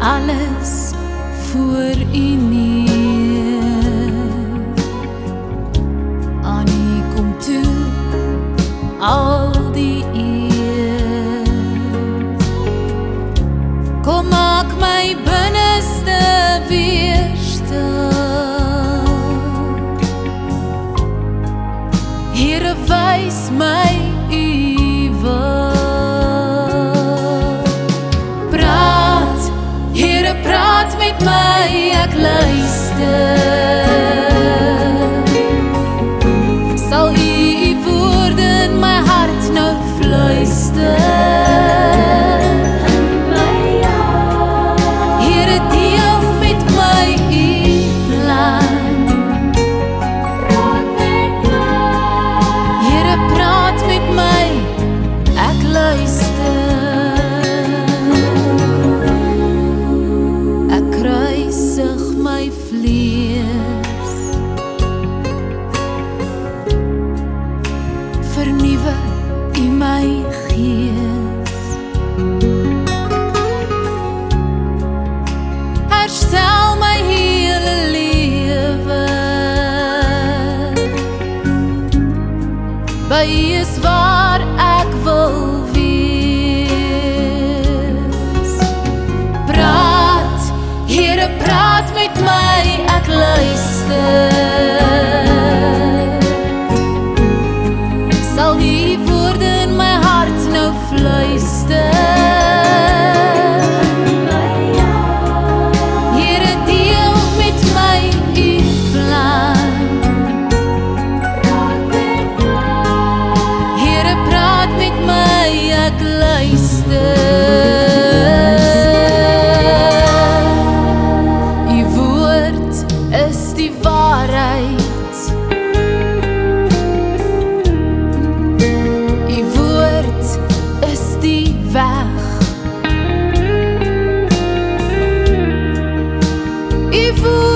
alles voor U neer. Aan U kom toe al die eer. Kom maak my binneste weer stil. Here, wys my U wil. Here, praat met my, ek luister. Sal U woorde in my hart nou fluister. Here, deel met my U plan. Here, praat met my, ek luister. My vlees vernuwe U my gees. Herstel my hele lewe. By U is waar ek wil wees. Praat, Here, praat met my, ek luister. Sal U woorde in my hart nou fluister. Here, deel met my U plan. Here, praat met my, ek luister. Weg. U